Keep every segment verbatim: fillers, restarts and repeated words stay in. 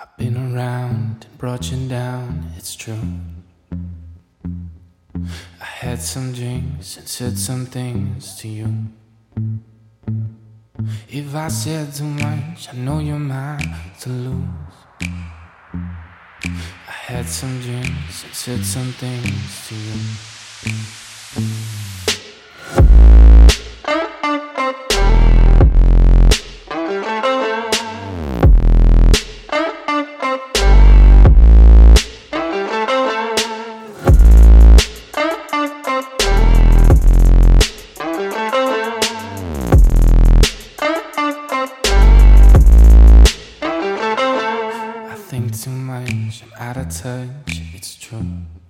I've been around and brought you down, it's true. I had some drinks and said some things to you. If I said too much, I know you're mine to lose. I had some drinks and said some things to you. Think too much, I'm out of touch, it's true.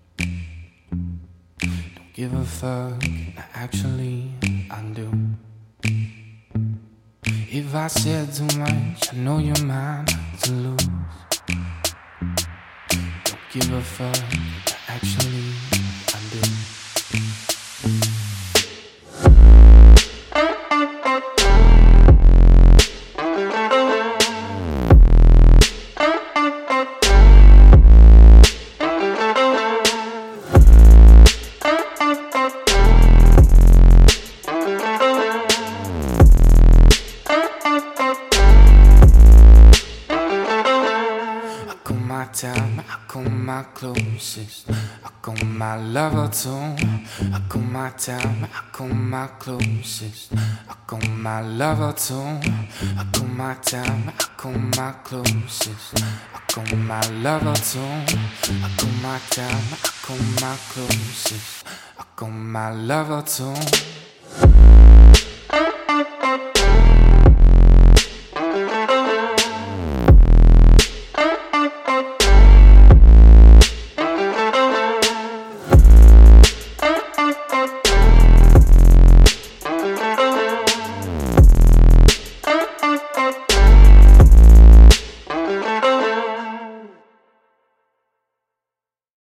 Don't give a fuck, no, actually I do. If I said too much, I know you're mine to lose. Don't give a fuck, no, actually I do. My time, I call my closest, I call my lover too. I call my time, I call my closest, I call my lover too. I call my time, I call my closest, I call my lover too. I call my time, I call my closest, I call my lover too.